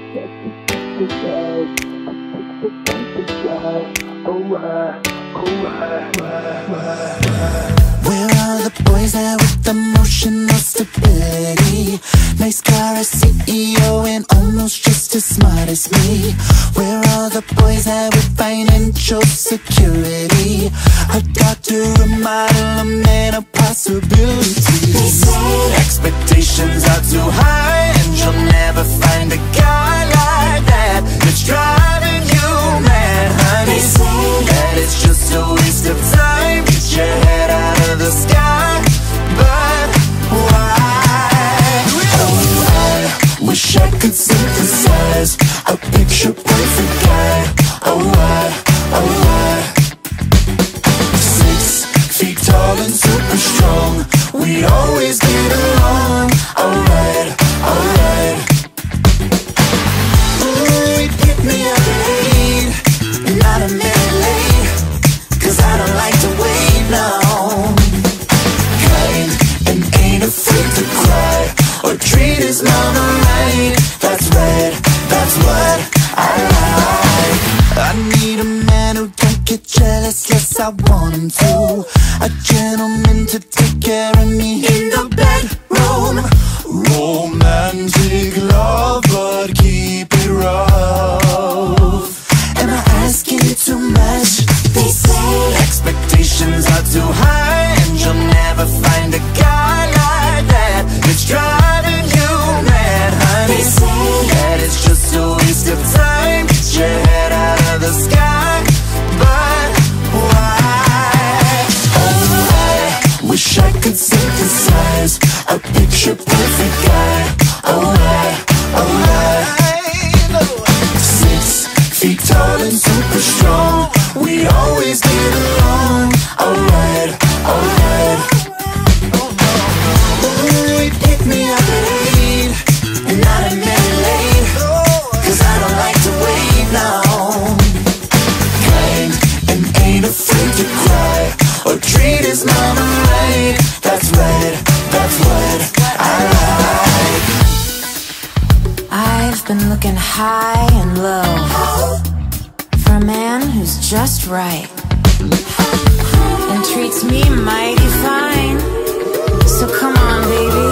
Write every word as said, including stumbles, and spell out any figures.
Where are the boys there with emotional stability? Nice car, a C E O, and almost just as smart as me. Where are the boys there with financial security? A doctor, a model, a man of possibilities. They say expectations are too high, and you'll never find a guy like that that's driving you mad, honey. They say that it's just a waste of time. Get your head out of the sky, but why? Oh, I wish I could synthesize a picture perfect guy. Oh, why? Oh, why? Six feet tall and super strong, we always get along. Alright, alright. Ooh, it hit me up late, not a minute late, 'cause I don't like to wait, no. Kind and ain't afraid to cry or treat his mama right. That's right, that's what I like. I need a man who don't get jealous, yes I want him to. A gentleman to take care of me in the bedroom. Romantic love, but keep it rough. Am I asking you too much? They say expectations are too high, and you'll never find a guy like that that's driving you mad, honey. They say that it's just a waste of time. Get your head out of the sky, but why? Oh, I wish I could synthesize a picture perfect guy. Oh, why? Oh, why? Six feet tall and super strong, we always get along. Alright, alright. Ooh, it hit me up late, not a minute late, 'cause I don't like to wait, no. Kind and ain't afraid to cry or treat his mama right. That's right, that's what I like. I've been looking high and low for a man who's just right and treats me mighty fine. So come on, baby,